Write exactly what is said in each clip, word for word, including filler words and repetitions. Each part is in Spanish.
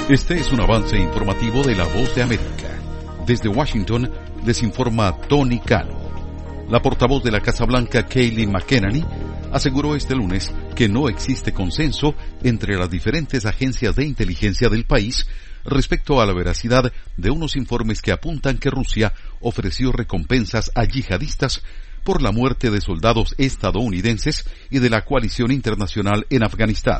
Este es un avance informativo de La Voz de América. Desde Washington les informa Tony Cano. La portavoz de la Casa Blanca, Kayleigh McEnany, aseguró este lunes que no existe consenso entre las diferentes agencias de inteligencia del país respecto a la veracidad de unos informes que apuntan que Rusia ofreció recompensas a yihadistas por la muerte de soldados estadounidenses y de la coalición internacional en Afganistán.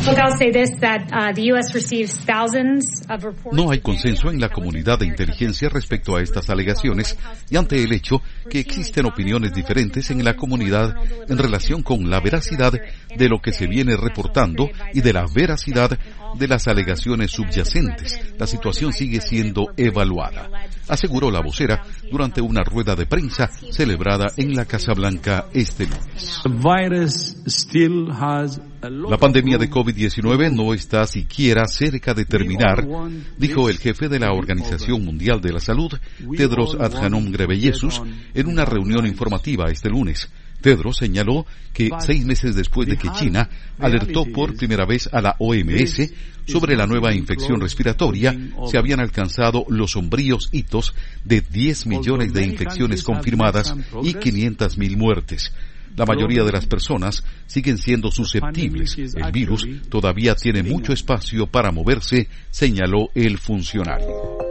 No hay consenso en la comunidad de inteligencia respecto a estas alegaciones y ante el hecho que existen opiniones diferentes en la comunidad en relación con la veracidad de lo que se viene reportando y de la veracidad de las alegaciones subyacentes. La situación sigue siendo evaluada, aseguró la vocera durante una rueda de prensa celebrada en la Casa Blanca este lunes. La pandemia de COVID diecinueve no está siquiera cerca de terminar, dijo el jefe de la Organización Mundial de la Salud, Tedros Adhanom Ghebreyesus, en una reunión informativa este lunes. Tedros señaló que seis meses después de que China alertó por primera vez a la O M S sobre la nueva infección respiratoria, se habían alcanzado los sombríos hitos de diez millones de infecciones confirmadas y quinientas mil muertes. La mayoría de las personas siguen siendo susceptibles. El virus todavía tiene mucho espacio para moverse, señaló el funcionario.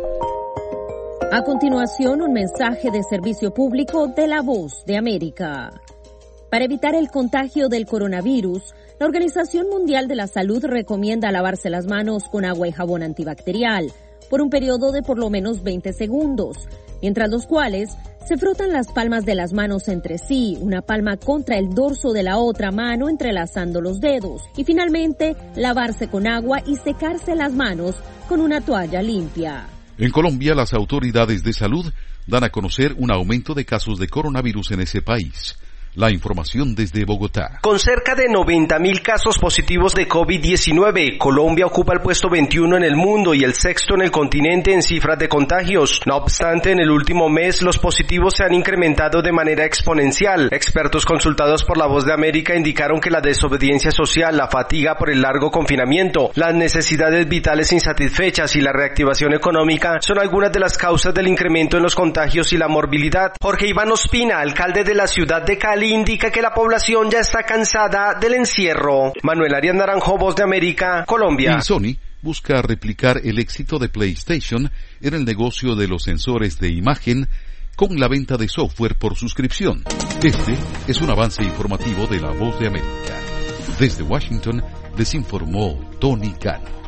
A continuación, un mensaje de servicio público de La Voz de América. Para evitar el contagio del coronavirus, la Organización Mundial de la Salud recomienda lavarse las manos con agua y jabón antibacterial por un periodo de por lo menos veinte segundos, mientras los cuales se frotan las palmas de las manos entre sí, una palma contra el dorso de la otra mano entrelazando los dedos, y finalmente lavarse con agua y secarse las manos con una toalla limpia. En Colombia, las autoridades de salud dan a conocer un aumento de casos de coronavirus en ese país. La información desde Bogotá. Con cerca de noventa mil casos positivos de COVID diecinueve, Colombia ocupa el puesto veintiuno en el mundo y el sexto en el continente en cifras de contagios. No obstante, en el último mes los positivos se han incrementado de manera exponencial. Expertos consultados por La Voz de América indicaron que la desobediencia social, la fatiga por el largo confinamiento, las necesidades vitales insatisfechas y la reactivación económica son algunas de las causas del incremento en los contagios y la morbilidad. Jorge Iván Ospina, alcalde de la ciudad de Cali, indica que la población ya está cansada del encierro. Manuel Arias Naranjo, Voz de América, Colombia. Y Sony busca replicar el éxito de PlayStation en el negocio de los sensores de imagen con la venta de software por suscripción. Este es un avance informativo de La Voz de América. Desde Washington les informó Tony Cano.